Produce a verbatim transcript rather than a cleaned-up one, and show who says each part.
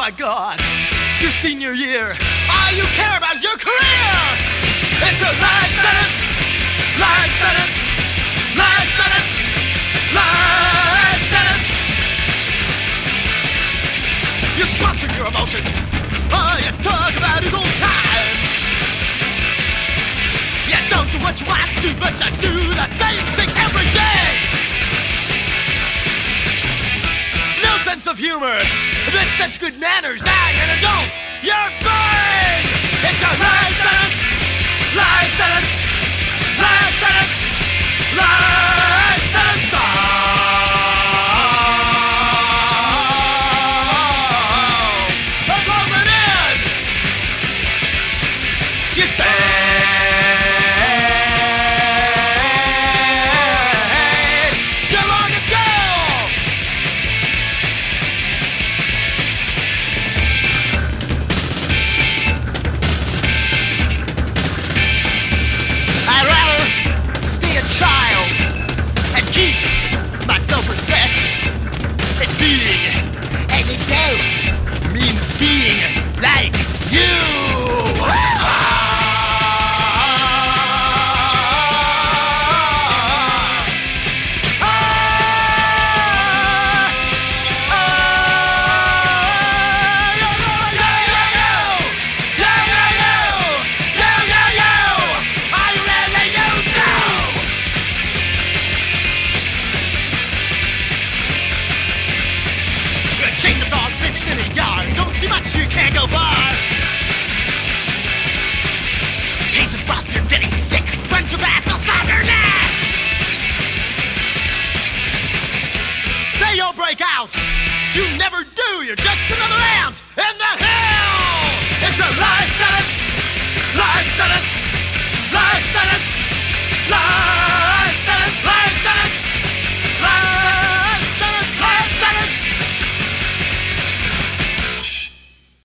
Speaker 1: my God, it's your senior year. All you care about is your career. It's a life sentence, life sentence, life sentence, life sentence. You squander your emotions. All you talk about is old times. You don't do what you want to, but you do the same thing every day. No sense of humor, but such good manners. Now you're an adult. You're boring. It's a life sentence, life sentence, life sentence, life sentence. Oh, the closing in. You stay. Chain the dog fixed in a yard. Don't see much, you can't go far. Pace and froth, you're getting sick. Run too fast, I'll stop your neck. Say you'll break out. You never do, you're just another ant in the hill. It's a life sentence, life sentence.